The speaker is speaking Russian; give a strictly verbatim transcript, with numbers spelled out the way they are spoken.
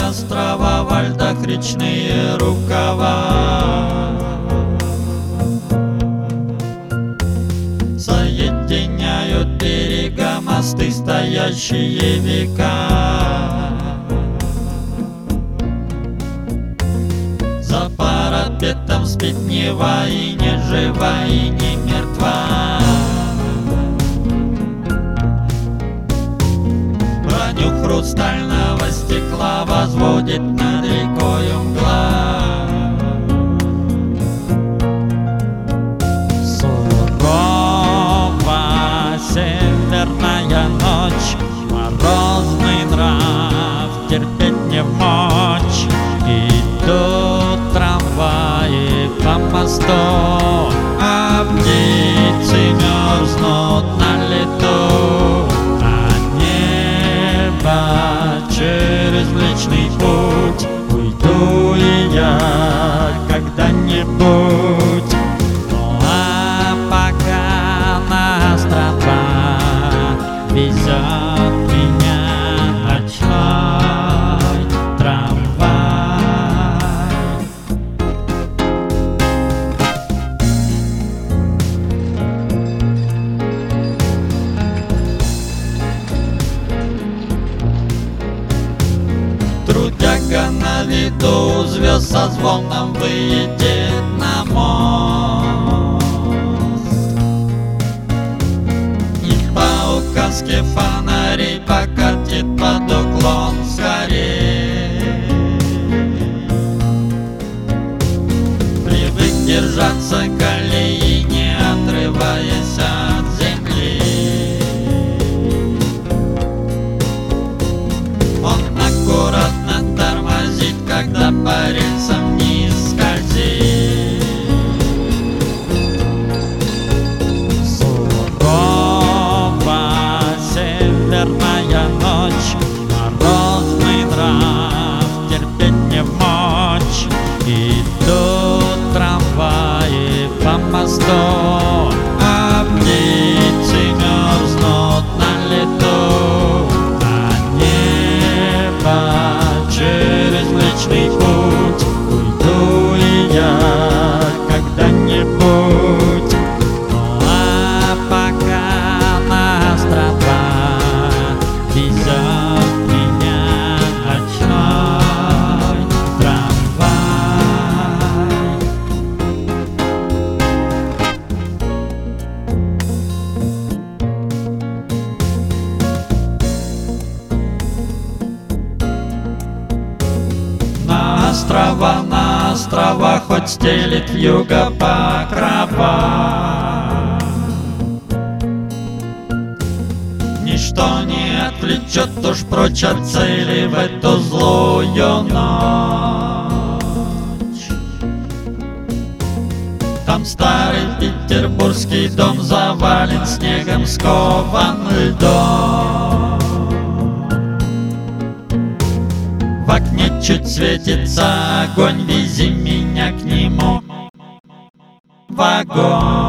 острова, во льдах речные рукава соединяют берега, мосты, стоящие века. За парапетом спит Нева, и не жива, и не мертва. Броню хрустального стекла возводит над рекою мгла. Сурова северная ночь, морозный нрав терпеть не в мочь. Идут трамваи по мосту, а птицы мерзнут на лету. Через Млечный Путь уйду и я когда-нибудь. Ну а пока на острова везет меня ночной трамвай. Трудяга на виду звезд со звоном выйдет на мост, и по указке фонарей покатит под уклон скорей. Привык держаться колеи, не отрываясь от земли. Он аккуратно тормозит, когда по рельсам вниз скользит. Сурова северная ночь, морозный нрав терпеть не в мочь. Идут трамваи по мосту, а птицы мерзнут на лету. Через Млечный Путь уйду и я когда-нибудь. Ну а пока на острова везет меня ночной трамвай. На острова, на острова, хоть стелит вьюга покрова, ничто не отвлечет уж прочь от цели в эту злую ночь. Там старый петербургский дом завален снегом, скован льдом. В окне чуть светится огонь, вези меня к нему в огонь.